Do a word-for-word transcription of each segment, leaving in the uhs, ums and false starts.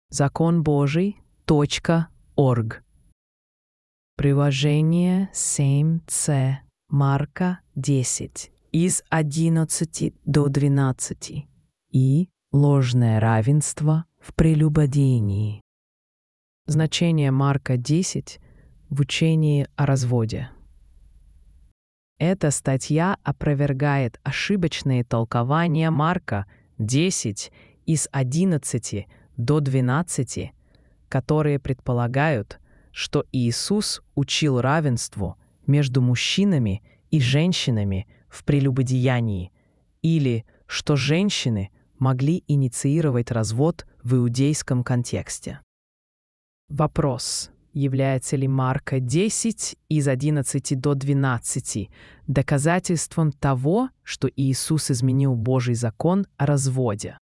закон божий точка орг. Приложение семь С, Марка десять, из одиннадцати до двенадцати, и ложное равенство в прелюбодеянии. Значение Марка десять в учении о разводе. Эта статья опровергает ошибочные толкования Марка десять из одиннадцати до двенадцати, которые предполагают, что Иисус учил равенству между мужчинами и женщинами в прелюбодеянии, или что женщины могли инициировать развод в иудейском контексте. Вопрос: является ли Марка десять из одиннадцати до двенадцати доказательством того, что Иисус изменил Божий закон о разводе?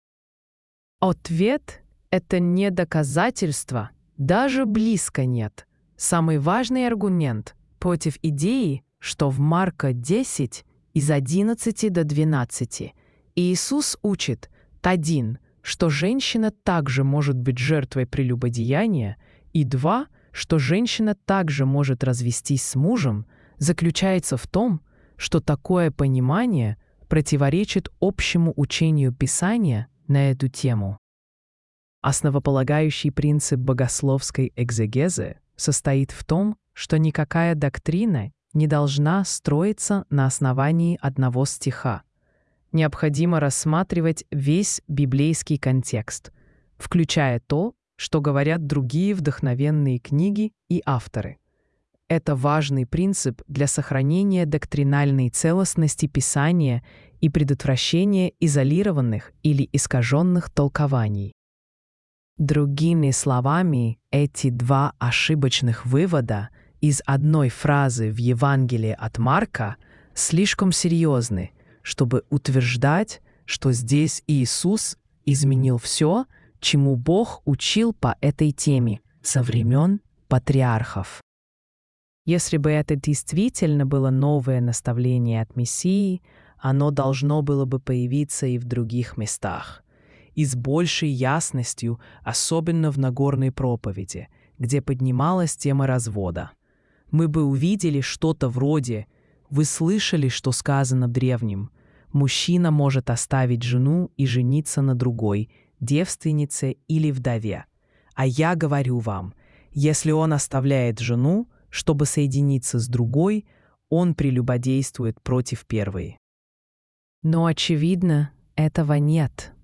Ответ – это не доказательство, даже близко нет. Самый важный аргумент против идеи, что в Марка десять из одиннадцати до двенадцати Иисус учит один, что женщина также может быть жертвой прелюбодеяния, и два, что женщина также может развестись с мужем, заключается в том, что такое понимание противоречит общему учению Писания на эту тему. Основополагающий принцип богословской экзегезы состоит в том, что никакая доктрина не должна строиться на основании одного стиха. Необходимо рассматривать весь библейский контекст, включая то, что говорят другие вдохновенные книги и авторы. Это важный принцип для сохранения доктринальной целостности Писания и предотвращения изолированных или искаженных толкований. Другими словами, эти два ошибочных вывода из одной фразы в Евангелии от Марка слишком серьезны, чтобы утверждать, что здесь Иисус изменил все, чему Бог учил по этой теме со времен патриархов. Если бы это действительно было новое наставление от Мессии, оно должно было бы появиться и в других местах, и с большей ясностью, особенно в Нагорной проповеди, где поднималась тема развода. Мы бы увидели что-то вроде: «Вы слышали, что сказано в древнем? Мужчина может оставить жену и жениться на другой, девственнице или вдове. А я говорю вам, если он оставляет жену, чтобы соединиться с другой, он прелюбодействует против первой». Но, очевидно, этого нет.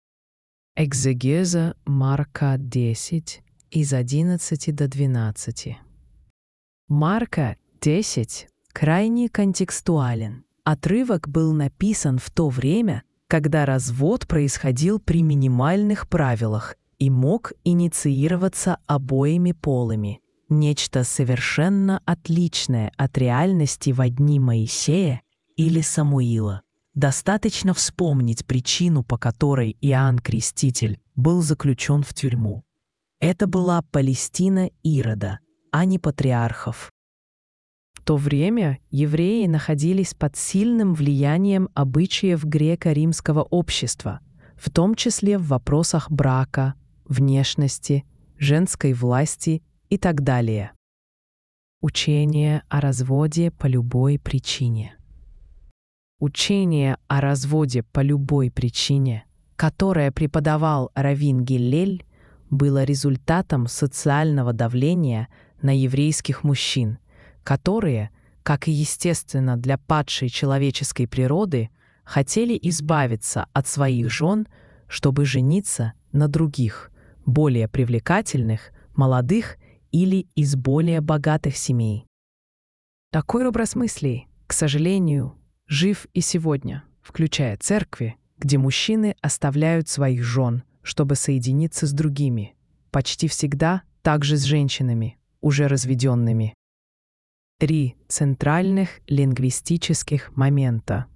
Экзегеза Марка десять из одиннадцати до двенадцати. Марка десять крайне контекстуален. Отрывок был написан в то время, когда развод происходил при минимальных правилах и мог инициироваться обоими полами. Нечто совершенно отличное от реальности во дни Моисея или Самуила. Достаточно вспомнить причину, по которой Иоанн Креститель был заключен в тюрьму. Это была Палестина Ирода, а не патриархов. В то время евреи находились под сильным влиянием обычаев греко-римского общества, в том числе в вопросах брака, внешности, женской власти и так далее. Учение о разводе по любой причине. Учение о разводе по любой причине, которое преподавал раввин Гиллель, было результатом социального давления на еврейских мужчин, которые, как и естественно для падшей человеческой природы, хотели избавиться от своих жен, чтобы жениться на других, более привлекательных, молодых или из более богатых семей. Такой образ мыслей, к сожалению, жив и сегодня, включая церкви, где мужчины оставляют своих жен, чтобы соединиться с другими, почти всегда также с женщинами, уже разведенными. Три центральных лингвистических момента.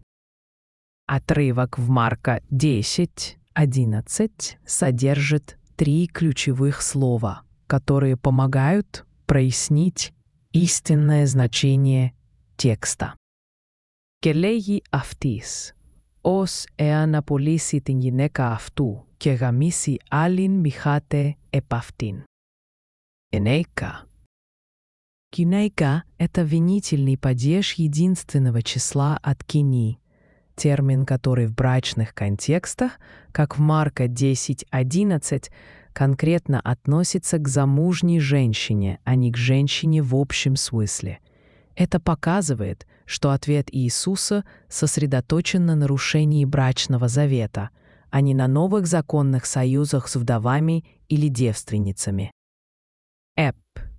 Отрывок в Марка десять одиннадцать содержит три ключевых слова, которые помогают прояснить истинное значение τέξτα. Και λέγει αυτής, «Ως εάν απολύσει την γυναίκα αυτού «Κεγαμίση άλλην μιχάτε επ' αυτήν». «Ενέικα». «Кинейка» — это винительный падеж единственного числа от «кини», термин, который в брачных контекстах, как в Марка десять одиннадцать, конкретно относится к замужней женщине, а не к женщине в общем смысле. Это показывает, что ответ Иисуса сосредоточен на нарушении брачного завета, а не на новых законных союзах с вдовами или девственницами. «Эп».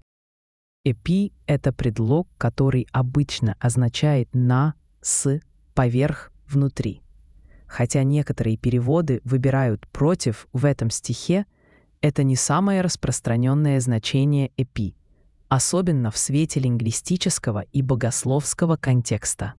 «Эпи» — это предлог, который обычно означает «на», «с», «поверх», «внутри». Хотя некоторые переводы выбирают «против» в этом стихе, это не самое распространенное значение «эпи», особенно в свете лингвистического и богословского контекста.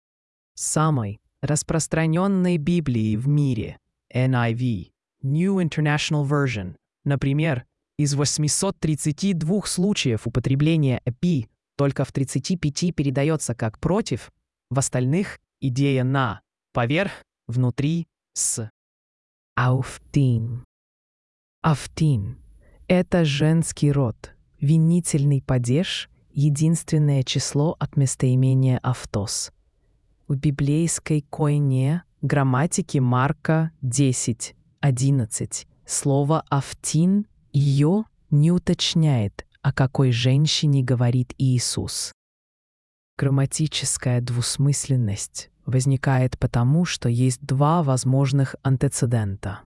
Самой распространенной Библией в мире, эн ай ви, New International Version, например, из восьмисот тридцати двух случаев употребления «эпи» только в тридцати пяти передается как «против», в остальных идея «на», «поверх», «внутри», «с». «Ауфтин». «Автин» — это женский род, винительный падеж, единственное число от местоимения «автос». В библейской койне грамматике Марка десять одиннадцать слово «автин» ее не уточняет, о какой женщине говорит Иисус. Грамматическая двусмысленность возникает потому, что есть два возможных антецедента.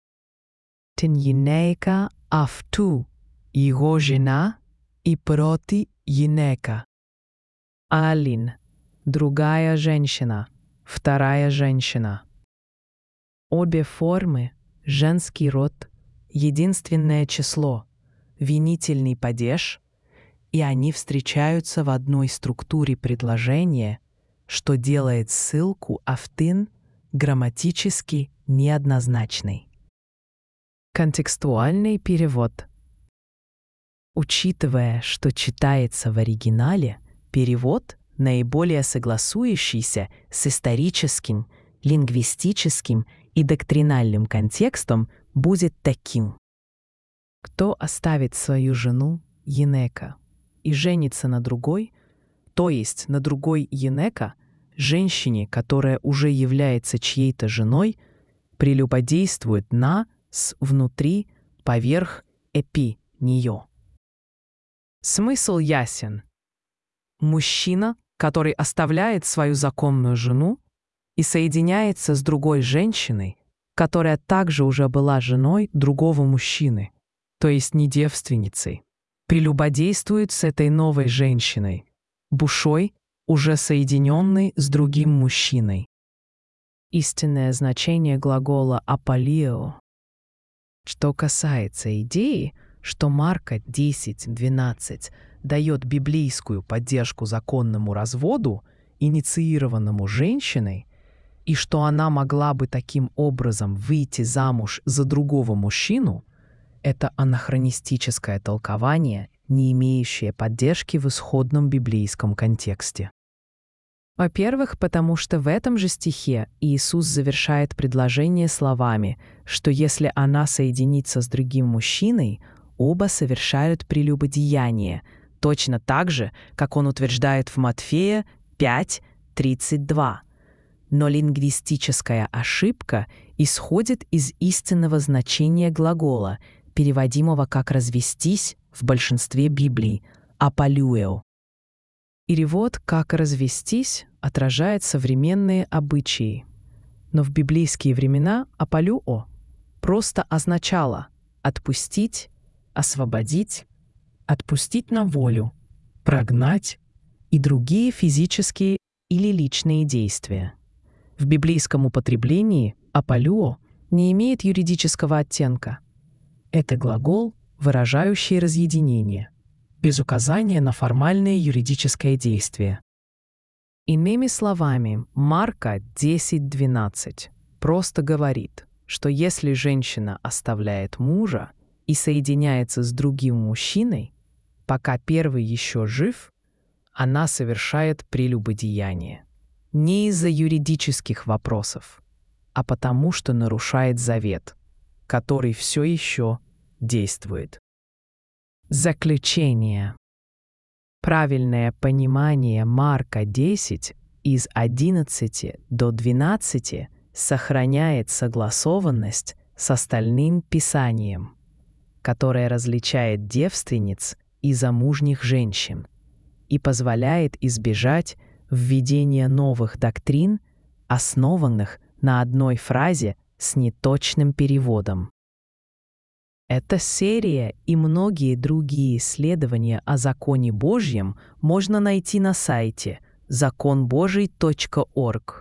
«Тиньинейка авту» — его жена, и «проти енека». «Алин» — другая женщина, вторая женщина. Обе формы — женский род, единственное число, винительный падеж, и они встречаются в одной структуре предложения, что делает ссылку «автин» грамматически неоднозначной. Контекстуальный перевод. Учитывая, что читается в оригинале, перевод, наиболее согласующийся с историческим, лингвистическим и доктринальным контекстом, будет таким. Кто оставит свою жену, енека, и женится на другой, то есть на другой енека, женщине, которая уже является чьей-то женой, прелюбодействует на, с, внутри, поверх, эпи, нее. Смысл ясен. Мужчина, который оставляет свою законную жену и соединяется с другой женщиной, которая также уже была женой другого мужчины, то есть не девственницей, прелюбодействует с этой новой женщиной, бушой, уже соединенной с другим мужчиной. Истинное значение глагола «апалио». Что касается идеи, что Марка десять двенадцать дает библейскую поддержку законному разводу, инициированному женщиной, и что она могла бы таким образом выйти замуж за другого мужчину, это анахронистическое толкование, не имеющее поддержки в исходном библейском контексте. Во-первых, потому что в этом же стихе Иисус завершает предложение словами, что если она соединится с другим мужчиной, оба совершают прелюбодеяние, точно так же, как он утверждает в Матфея пять тридцать два. Но лингвистическая ошибка исходит из истинного значения глагола, переводимого как «развестись» в большинстве Библий «апалюэо». Перевод «как развестись» отражает современные обычаи. Но в библейские времена «апалюо» просто означало «отпустить», «освободить», «отпустить на волю», «прогнать» и другие физические или личные действия. В библейском употреблении «апалюо» не имеет юридического оттенка. Это глагол, выражающий разъединение, без указания на формальное юридическое действие. Иными словами, Марка десять двенадцать просто говорит, что если женщина оставляет мужа и соединяется с другим мужчиной, пока первый еще жив, она совершает прелюбодеяние. Не из-за юридических вопросов, а потому что нарушает завет. который все еще действует. Заключение. Правильное понимание Марка десять из одиннадцати до двенадцати сохраняет согласованность с остальным Писанием, которое различает девственниц и замужних женщин и позволяет избежать введения новых доктрин, основанных на одной фразе с неточным переводом. Эта серия и многие другие исследования о законе Божьем можно найти на сайте закон божий точка орг.